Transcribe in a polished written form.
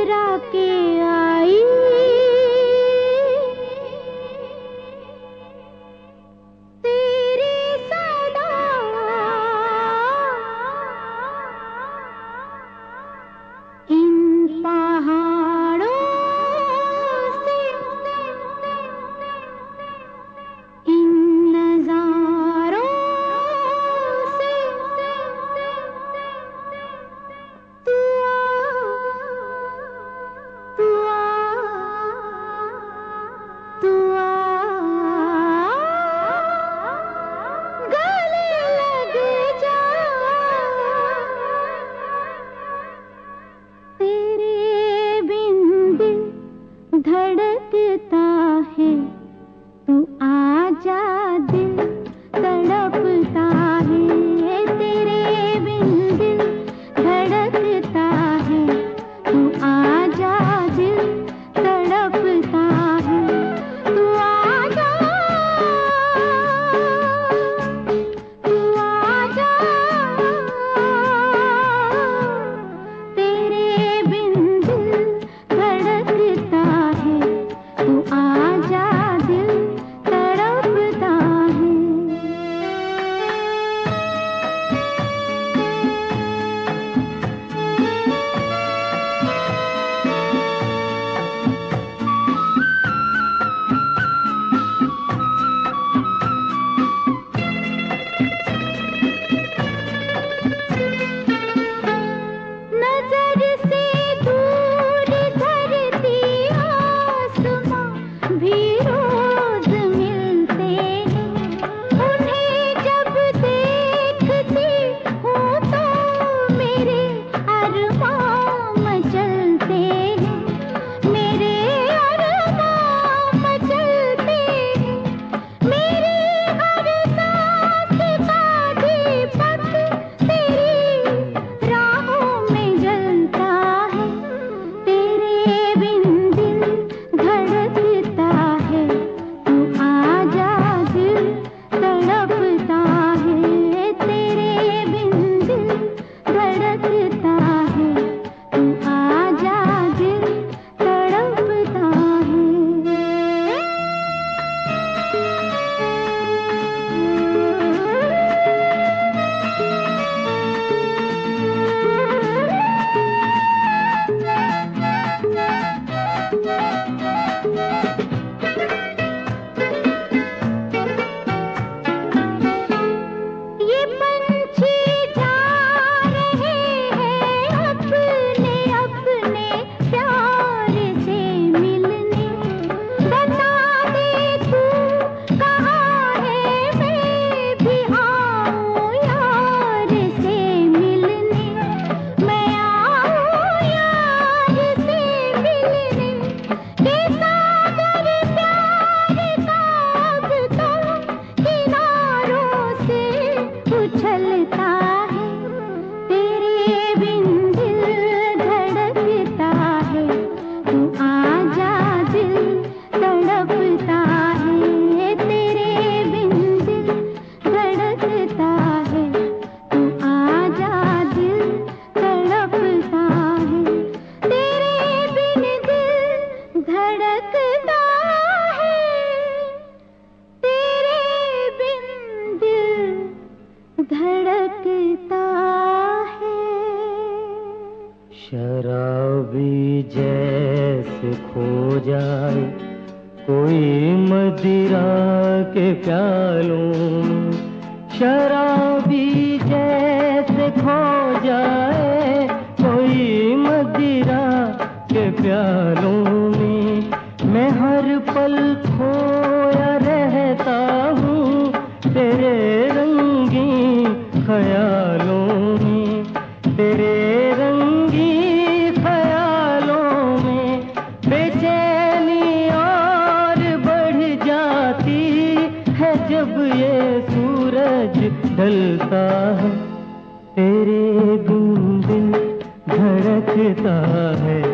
चुरा के आई, तेरी सदा इन पहाड़ों से, इन नजारों से तू गले लग जा, तेरे बिन दिल धड़कता है, तू आजा दिल तड़पता है, तेरे बिन दिल धड़कता है, तू आजा दिल तड़पता है, तू आजा, तू आजा, तेरे बिन दिल धड़कता है, तू आजा दिल तड़पता है। नजर से दूर धरती आसमां भी रोज मिलते हैं, उन्हें जब देखती हूँ तो मेरे अरमान मचलते हैं, मेरे अरमान मचलते हैं, मेरी हर सांस का दीपक तेरी राहों में जलता है, तेरे बिन दिल धड़कता है, तू आजा दिल तड़पता है, तेरे बिन दिल धड़कता है, तू आजा दिल तड़पता है। ये पंछी जा रहे हैं अपने अपने प्यार से मिलने, बता दे तू कहाँ है, मैं भी आऊँ यार से मिलने, मैं आऊँ यार से मिलने, के सागर प्यार का अब तो किनारों से उछलता है, तेरे बिन दिल धड़कता है, तू आजा दिल तड़पता है, तेरे बिन दिल धड़कता है, तू आजा दिल तड़पता है, तेरे बिन दिल धड़कता है, तेरे बिन दिल धड़कता है। शराबी जैसे खो जाए कोई मदिरा के प्यालों में, शराबी जैसे खो जाए कोई मदिरा के प्यालों में, मैं हर पल खोया रहता हूँ तेरे रंगी ख्यालों में, तेरे रंगी ख्यालों में बेचैनी और बढ़ जाती है जब ये सूरज ढलता है, तेरे बिन दिल धड़कता है,